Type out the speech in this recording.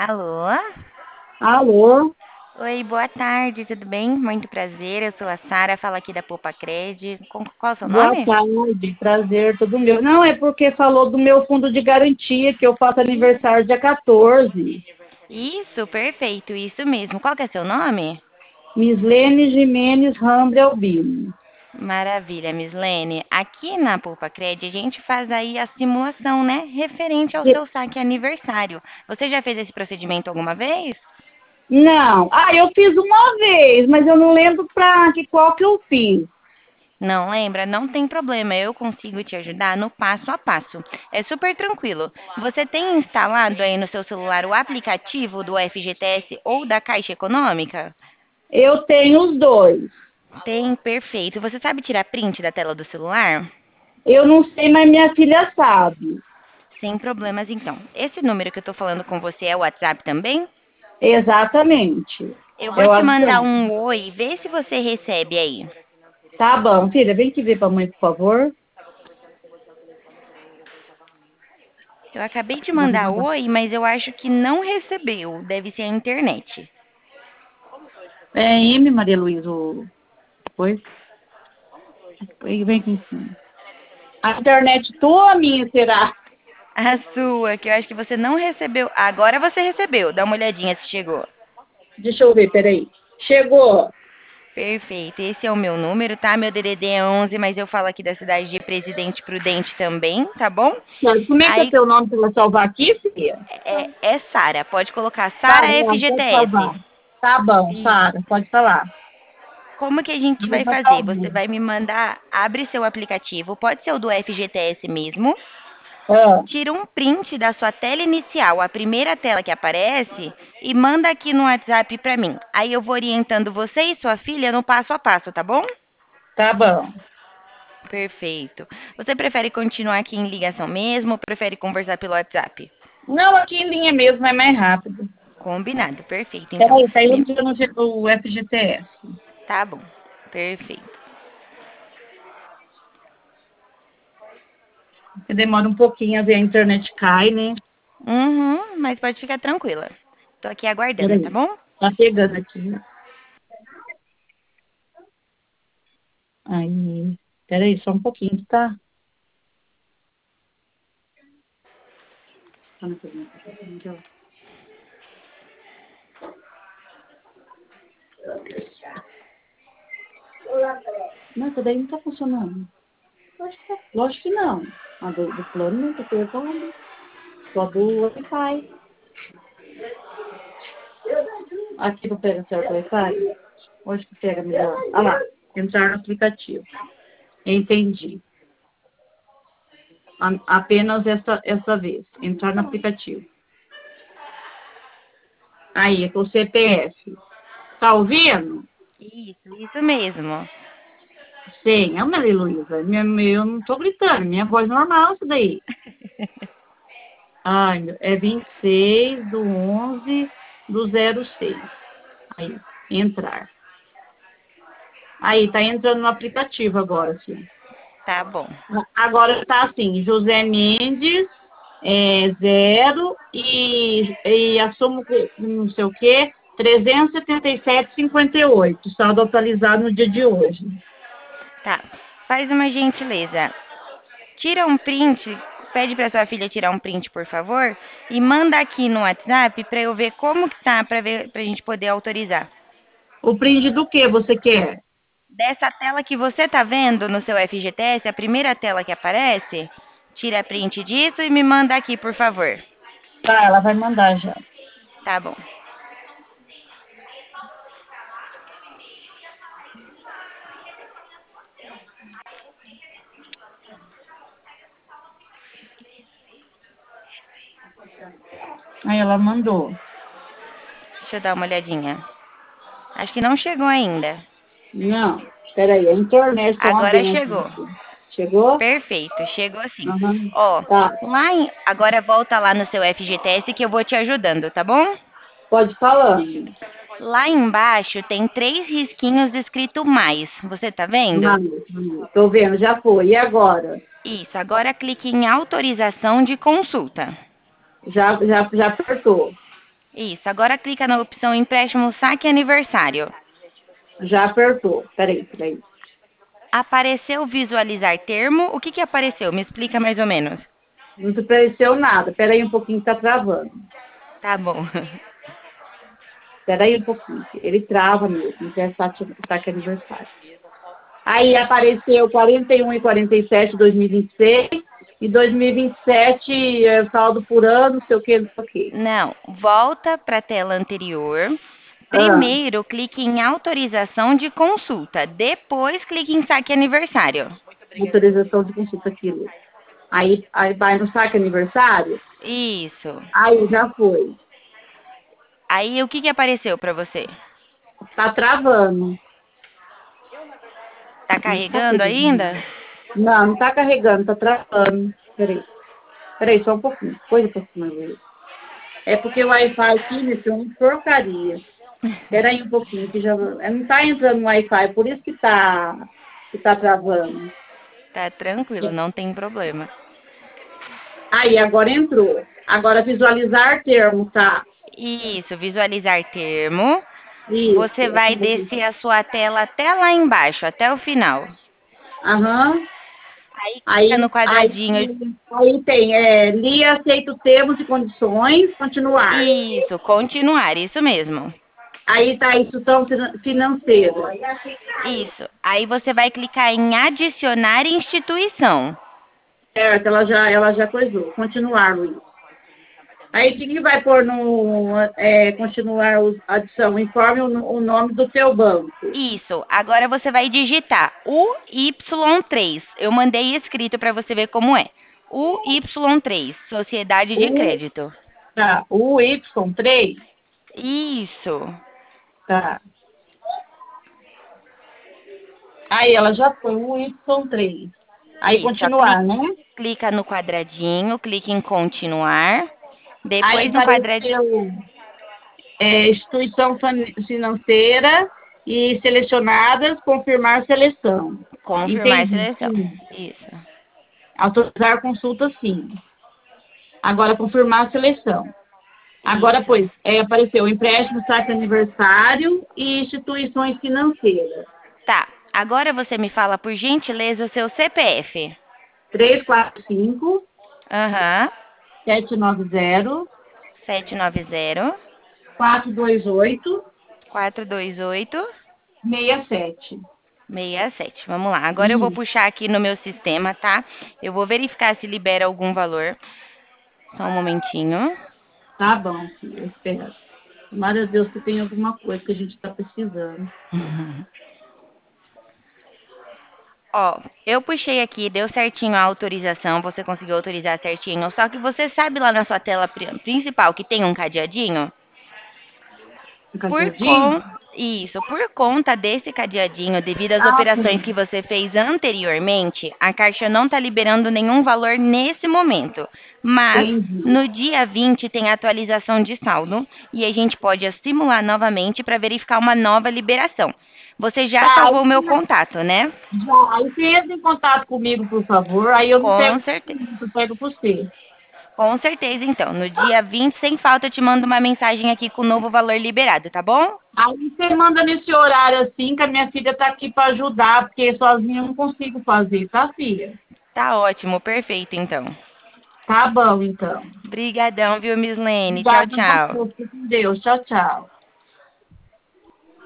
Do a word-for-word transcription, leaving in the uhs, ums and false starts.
Alô? Alô, Oi, boa tarde, tudo bem? Muito prazer, eu sou a Sara, falo aqui da Poupa Cred. Com- Qual é o seu boa nome? tarde, prazer, tudo meu. Não, é porque falou do meu fundo de garantia, que eu faço aniversário dia quatorze. Isso, perfeito, isso mesmo. Qual que é seu nome? Mislene Jimenez Rambre Albino. Maravilha, Mislene. Aqui na Poupa Cred a gente faz aí a simulação, né? Referente ao E- seu saque aniversário. Você já fez esse procedimento alguma vez? Não, ah, eu fiz uma vez, mas eu não lembro pra que qual que eu fiz. Não lembra? Não tem problema, eu consigo te ajudar no passo a passo. É super tranquilo. Você tem instalado aí no seu celular o aplicativo do F G T S ou da Caixa Econômica? Eu tenho os dois. Tem, perfeito. Você sabe tirar print da tela do celular? Eu não sei, mas minha filha sabe. Sem problemas, então. Esse número que eu tô falando com você é o WhatsApp também? Exatamente. Eu É vou o te mandar WhatsApp. um oi, vê se você recebe aí. Tá bom, filha, vem aqui ver pra mãe, por favor. Eu acabei de mandar oi, mas eu acho que não recebeu. Deve ser a internet. É M, Maria Luísa, o- oi? Vem vem aqui em cima. A internet tua ou minha, será? A sua, que eu acho que você não recebeu. Agora você recebeu. Dá uma olhadinha se chegou. Deixa eu ver, peraí. Chegou. Perfeito. Esse é o meu número, tá? Meu D D D é onze, mas eu falo aqui da cidade de Presidente Prudente também, tá bom? Mas como é que é Aí teu nome para salvar aqui, filha? é, é Sara. Pode colocar Tá Sara bom, pode F G T S. salvar. Tá bom, E Sara, pode falar. como que a gente Eu vai já fazer? Você salvei. vai me mandar, abre seu aplicativo, pode ser o do F G T S mesmo. Ah, Tira um print da sua tela inicial, a primeira tela que aparece, e manda aqui no WhatsApp pra mim. Aí eu vou orientando você e sua filha no passo a passo, tá bom? tá bom. Perfeito. Você prefere continuar aqui em ligação mesmo ou prefere conversar pelo WhatsApp? Não, aqui em linha mesmo é mais rápido. Combinado, perfeito. Então, Peraí, tá aí me... entrando o G- o F G T S. tá bom. Perfeito. Porque demora um pouquinho a ver a internet cai, né? Uhum, mas pode ficar tranquila. Tô aqui aguardando, tá Peraí. bom? Tá pegando aqui. Aí. Peraí, só um pouquinho, tá? Tá na pergunta. Não, essa daí não tá funcionando. Lógico que, lógico que não. A do, do plano não tá pegando. Só do Wi-Fi. Aqui não pega certo o Wi-Fi? Hoje que pega melhor. Ah lá, entrar no aplicativo. Entendi. A- apenas essa, essa vez. Entrar no aplicativo. Aí, com o C P F. Tá ouvindo? Isso, isso mesmo. Sim, é Maria Luísa. Minha, eu não tô gritando, minha voz normal, isso daí. Ai, meu, é vinte e seis do onze do zero seis. Aí, entrar. Aí, tá entrando no aplicativo agora, sim. Tá bom. Agora tá assim, José Mendes, é, zero, e, e assumo que não sei o quê, trezentos e setenta e sete e cinquenta e oito, saldo atualizado no dia de hoje. Tá. Faz uma gentileza. Tira um print, pede para sua filha tirar um print, por favor, e manda aqui no WhatsApp para eu ver como que tá, para ver, pra gente poder autorizar. O print do que você quer? Dessa tela que você tá vendo no seu F G T S, a primeira tela que aparece, tira print disso e me manda aqui, por favor. Tá, ela vai mandar já. Tá bom. Aí ela mandou. Deixa eu dar uma olhadinha. Acho que não chegou ainda. Não, peraí, a internet tá uma Agora benção chegou. aqui. Chegou? Perfeito, chegou sim. Aham. Ó, Tá, lá em, agora volta lá no seu F G T S que eu vou te ajudando, tá bom? pode falando. Lá embaixo tem três risquinhos escrito mais. Você tá vendo? Manda, tô vendo, já foi. E agora? Isso. Agora clique em autorização de consulta. Já, já, já apertou. Isso. Agora clica na opção empréstimo saque aniversário. Já apertou. Peraí, peraí. Apareceu visualizar termo. O que que apareceu? Me explica mais ou menos. Não apareceu nada. Peraí um pouquinho que tá travando. Tá bom. Peraí um pouquinho. Ele trava mesmo, que é saque, saque aniversário. Aí apareceu quarenta e um e quarenta e sete, dois mil e vinte e seis. E dois mil e vinte e sete, é, saldo por ano, não sei o que, não sei o que. Não, volta para a tela anterior. Ah, Primeiro, clique em autorização de consulta. Depois, clique em saque aniversário. autorização de consulta aquilo. Aí, aí vai no saque aniversário. Isso. Aí já foi. Aí, o que que apareceu para você? Tá travando. Tá Não tá carregando pegando. ainda? Não, não tá carregando, tá travando. Peraí. Peraí, só um pouquinho. Coisa pra cima dele. É porque o Wi-Fi aqui, meu filho, é uma porcaria. Peraí um pouquinho, que já é, não tá entrando no Wi-Fi, por isso que tá, que tá travando. Tá tranquilo, não tem problema. Aí, agora entrou. Agora visualizar termo, tá? Isso, visualizar termo. Você Isso. vai Aqui você- descer a sua tela até lá embaixo, até o final. Aham. Aí clica no Aí, aí, quadradinho. aí tem, é, li, aceito termos e condições, continuar. Isso, continuar, isso mesmo. Aí tá a instrução finan- financeira. Isso. Aí você vai clicar em adicionar instituição. Certo, ela já, ela já coisou. Continuar, Luiz. Aí o que, que vai pôr no é, continuar os- a adição? Informe o, o nome do teu banco. Isso. Agora você vai digitar U Y três. Eu mandei escrito para você ver como é. U Y três, Sociedade de O, Crédito. tá, o Y três, Isso. tá. Aí ela já foi, o Y três. Aí Isso. Só continuar, clica, né? clica no quadradinho, clica em continuar. Aí Depois no quadradinho. apareceu é, instituição fan- financeira e selecionadas, confirmar seleção. Confirmar Entendi, seleção. sim. Isso. Autorizar consulta, sim. Agora, confirmar a seleção. Agora, Isso. pois, é, apareceu empréstimo, saque aniversário e instituições financeiras. Tá. Agora você me fala, por gentileza, o seu C P F. Três quatro cinco, Aham. sete nove zero, Sete nove zero quatro dois oito, quatro dois oito seis sete. seis sete. Vamos lá. Agora eu vou Isso, puxar aqui no meu sistema, tá? Eu vou verificar se libera algum valor. Só um momentinho. tá bom, filha, espera. Tomara a Deus que tem alguma coisa que a gente está precisando. Ó, eu puxei aqui, deu certinho a autorização, você conseguiu autorizar certinho. Só que você sabe lá na sua tela pri- principal que tem um cadeadinho? Um Por cadeadinho? con... Isso, por conta desse cadeadinho, devido às Ah, operações que sim. você fez anteriormente, a Caixa não está liberando nenhum valor nesse momento. Mas Entendi. no dia vinte tem atualização de saldo e a gente pode simular novamente para verificar uma nova liberação. Você já Tá, salvou o aí, meu contato, né? já, aí você entra em contato comigo, por favor. Aí eu não Com pego, certeza. eu pego por você. Com certeza, então. No dia vinte, sem falta, eu te mando uma mensagem aqui com o novo valor liberado, tá bom? Aí você manda nesse horário assim, que a minha filha tá aqui para ajudar, porque sozinha eu não consigo fazer, tá, filha? Tá ótimo, perfeito, então. Tá bom, então. Brigadão, viu, Miss Lene? Tchau, Obrigada a tchau. você. Fique com Deus. Tchau, tchau.